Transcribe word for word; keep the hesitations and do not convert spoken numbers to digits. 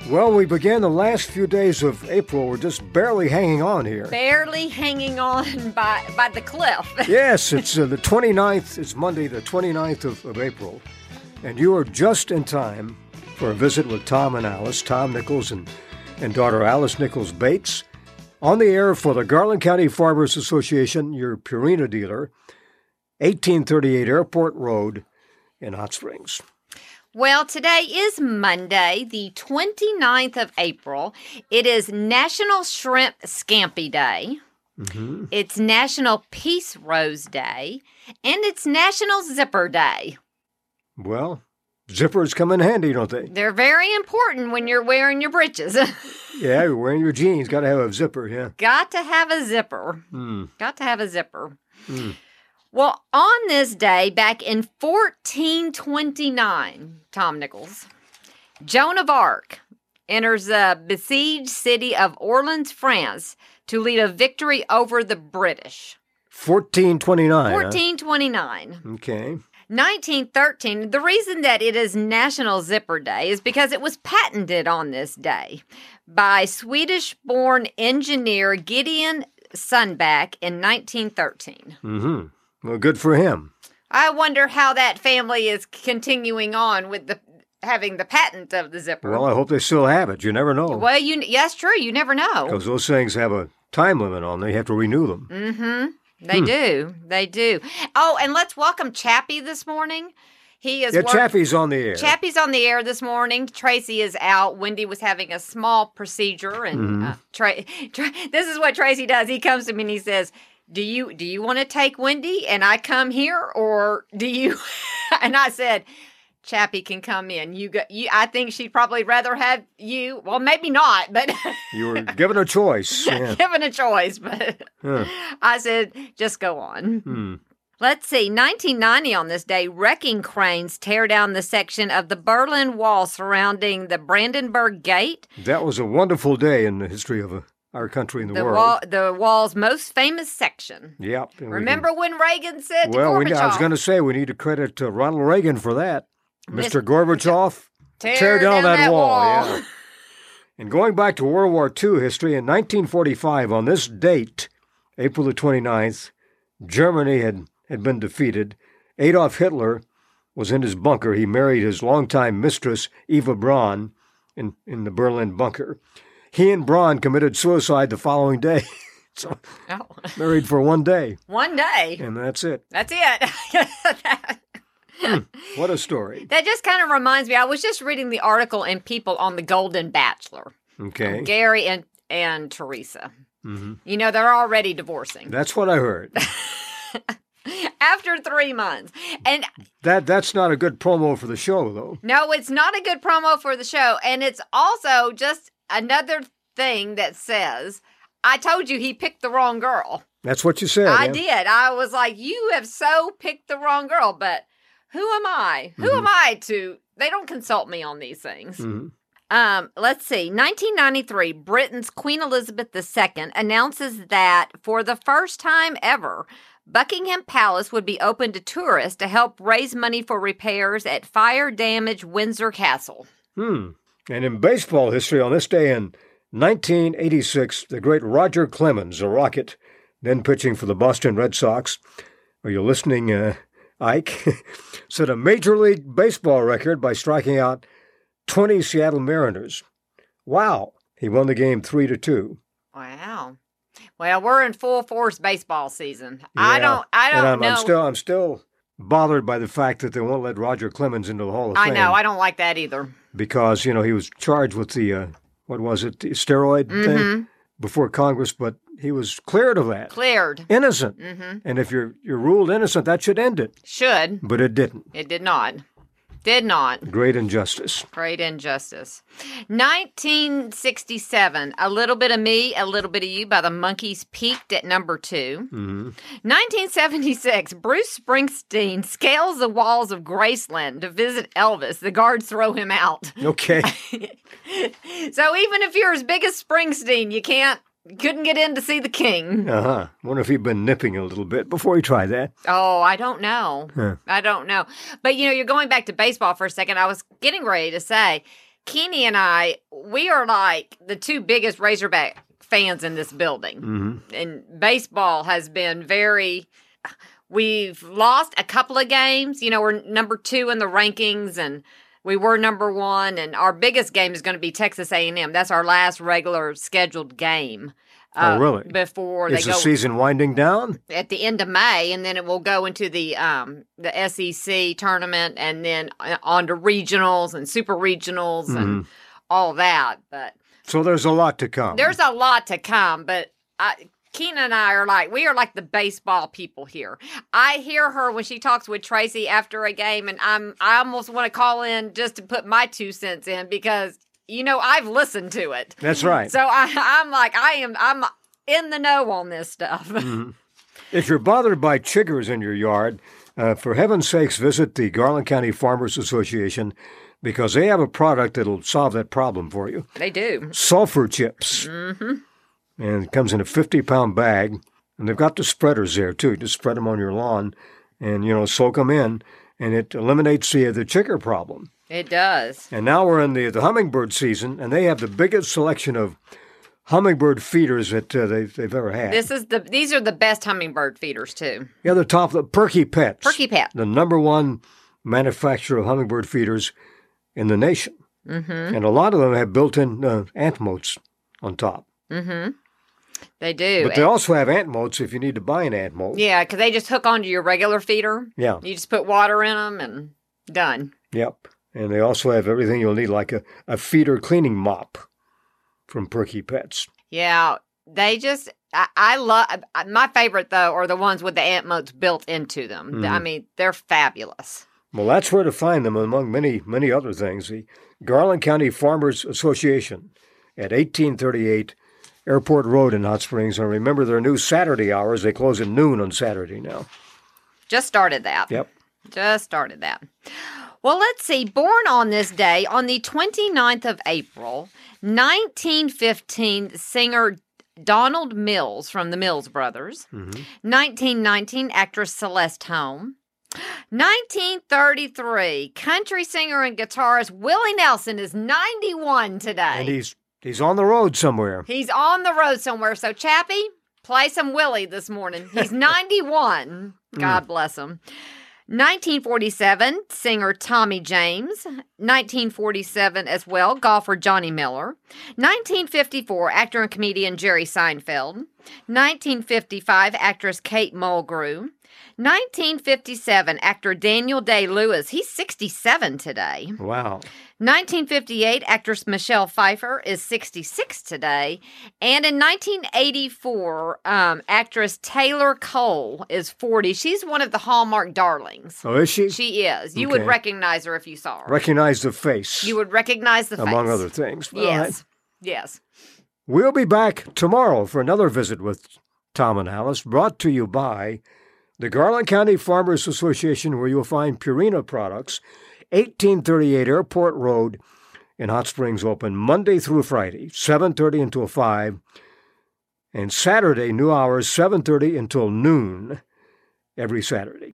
Well, we began the last few days of April. We're just barely hanging on here. Barely hanging on by, by the cliff. Yes, it's uh, the twenty-ninth. It's Monday, the twenty-ninth of, of April. And you are just in time for a visit with Tom and Alice, Tom Nichols and, and daughter Alice Nichols Bates, on the air for the Garland County Farmers Association, your Purina dealer, eighteen thirty-eight Airport Road in Hot Springs. Well, today is Monday, the twenty-ninth of April. It is National Shrimp Scampi Day. Mm-hmm. It's National Peace Rose Day. And it's National Zipper Day. Well, zippers come in handy, don't they? They're very important when you're wearing your breeches. Yeah, you're wearing your jeans. Got to have a zipper, yeah. Got to have a zipper. Mm. Got to have a zipper. Mm. Well, on this day, back in fourteen twenty-nine, Tom Nichols, Joan of Arc enters the besieged city of Orleans, France, to lead a victory over the British. fourteen twenty-nine. fourteen twenty-nine. Huh? Okay. nineteen thirteen, the reason that it is National Zipper Day is because it was patented on this day by Swedish-born engineer Gideon Sundback in nineteen thirteen. Mm-hmm. Well, good for him. I wonder how that family is continuing on with the having the patent of the zipper. Well, I hope they still have it. You never know. Well, you yes, true. You never know. Because those things have a time limit on them. You have to renew them. Mm-hmm. They hmm. do. They do. Oh, and let's welcome Chappie this morning. He is Yeah, work- Chappie's on the air. Chappie's on the air this morning. Tracy is out. Wendy was having a small procedure, and Mm-hmm. uh, Tra- Tra- this is what Tracy does. He comes to me and he says, Do you do you want to take Wendy and I come here, or do you? And I said, Chappie can come in. You got you. I think she'd probably rather have you. Well, maybe not, but You were given a choice. Yeah. given a choice. But Huh. I said, just go on. Hmm. Let's see. nineteen ninety on this day, wrecking cranes tear down the section of the Berlin Wall surrounding the Brandenburg Gate. That was a wonderful day in the history of uh, our country and the, The world. wall, the wall's most famous section. Yep. and we Remember when Reagan said can- to Well, we, Gorbachev, I was going to say we need to credit uh, Ronald Reagan for that. Mister Mis- Gorbachev, tear, down, that, wall. wall. Yeah. And going back to World War Two history, in nineteen forty-five, on this date, April the twenty-ninth, Germany had, had been defeated. Adolf Hitler was in his bunker. He married his longtime mistress, Eva Braun, in, in the Berlin bunker. He and Braun committed suicide the following day. So, Oh. married for one day, One day. and that's it. That's it. Hmm, what a story. That just kind of reminds me. I was just reading the article in People on the Golden Bachelor. Okay. Gary and, and Teresa. Mm-hmm. You know, they're already divorcing That's what I heard. after three months. And That That's not a good promo for the show, though. no, it's not a good promo for the show. And it's also just another thing that says, I told you he picked the wrong girl. That's what you said. I yeah? did. I was like, you have so picked the wrong girl. But who am I? Who Mm-hmm. am I to? They don't consult me on these things. Mhm. Um, let's see. nineteen ninety-three, Britain's Queen Elizabeth the Second announces that for the first time ever, Buckingham Palace would be open to tourists to help raise money for repairs at fire-damaged Windsor Castle. Hmm. And in baseball history, on this day in nineteen eighty-six, the great Roger Clemens, a Rocket, then pitching for the Boston Red Sox. Are you listening, uh, Ike? Set a Major League Baseball record by striking out twenty Seattle Mariners. Wow. He won the game three to two. Wow. Well, we're in full force baseball season. I Yeah. don't. I don't and I'm, know. I'm still, I'm still bothered by the fact that they won't let Roger Clemens into the Hall of I Fame. know. I don't like that either. Because, you know, he was charged with the, uh, what was it, the steroid thing Mm-hmm. before Congress, but he was cleared of that. Cleared. Innocent. Mm-hmm. And if you're you're ruled innocent, that should end it. Should. But it didn't. It did not. Did not. Great injustice. Great injustice. nineteen sixty-seven, A Little Bit of Me, A Little Bit of You by the Monkees peaked at number two. Mm-hmm. nineteen seventy-six, Bruce Springsteen scales the walls of Graceland to visit Elvis. The guards throw him out. Okay. So even if you're as big as Springsteen, you can't, couldn't get in to see the king. Uh-huh. Wonder if he'd been nipping a little bit before he tried that. Oh, I don't know. Huh. I don't know. But, you know, you're going back to baseball for a second. I was getting ready to say, Kenny and I, we are like the two biggest Razorback fans in this building. Mm-hmm. And baseball has been very, we've lost a couple of games. You know, we're number two in the rankings and we were number one. And our biggest game is going to be Texas A and M. That's our last regular scheduled game. Uh, oh, really? Before Is they go the season winding down? at the end of May, and then it will go into the um, the S E C tournament, and then on to regionals and super regionals Mm-hmm. and all that. But So there's a lot to come. there's a lot to come. But I, Keena and I are like we are like the baseball people here. I hear her when she talks with Tracy after a game, and I'm I almost want to call in just to put my two cents in because. You know, I've listened to it. That's right. So I, I'm like, I am, I'm in the know on this stuff. Mm-hmm. If you're bothered by chiggers in your yard, uh, for heaven's sakes, visit the Garland County Farmers Association because they have a product that'll solve that problem for you. They do. Sulfur chips. Mm-hmm. And it comes in a fifty-pound bag. And they've got the spreaders there, too. Just spread them on your lawn and, you know, soak them in. And it eliminates the, the chigger problem. It does. And now we're in the, the hummingbird season, and they have the biggest selection of hummingbird feeders that uh, they've, they've ever had. This is the these are the best hummingbird feeders too. Yeah, the top, the Perky Pets. Perky Pet. The number one manufacturer of hummingbird feeders in the nation. Mm-hmm. And a lot of them have built-in uh, ant moats on top. Mm-hmm. They do. But they also have ant moats if you need to buy an ant moat. Yeah, because they just hook onto your regular feeder. Yeah. You just put water in them and done. Yep. And they also have everything you'll need, like a, a feeder cleaning mop from Perky Pets. Yeah, they just, I, I love, my favorite though are the ones with the ant moats built into them. Mm-hmm. I mean, they're fabulous. Well, that's where to find them, among many, many other things. The Garland County Farmers Association at eighteen thirty-eight Airport Road in Hot Springs. And remember their new Saturday hours. They close at noon on Saturday now. Just started that. Yep. Just started that. Well, let's see. Born on this day, on the twenty-ninth of April, nineteen fifteen, singer Donald Mills from the Mills Brothers. Mm-hmm. nineteen nineteen, actress Celeste Holm. nineteen thirty-three, country singer and guitarist Willie Nelson is ninety-one today. And he's he's on the road somewhere. He's on the road somewhere. So, Chappie, play some Willie this morning. He's ninety-one. God bless him. nineteen forty-seven, singer Tommy James. nineteen forty-seven as well, golfer Johnny Miller. nineteen fifty-four, actor and comedian Jerry Seinfeld. nineteen fifty-five, actress Kate Mulgrew. nineteen fifty-seven, actor Daniel Day-Lewis. He's sixty-seven today. Wow. nineteen fifty-eight, actress Michelle Pfeiffer is sixty-six today. And in nineteen eighty-four, um, actress Taylor Cole is forty. She's one of the Hallmark darlings. Oh, is she? She is. You Okay. would recognize her if you saw her. Recognize the face. You would recognize the face. among other things. All Yes. right. Yes. We'll be back tomorrow for another visit with Tom and Alice, brought to you by the Garland County Farmers Association, where you'll find Purina products, eighteen thirty-eight Airport Road in Hot Springs, open Monday through Friday, seven thirty until five, and Saturday, new hours, seven thirty until noon every Saturday.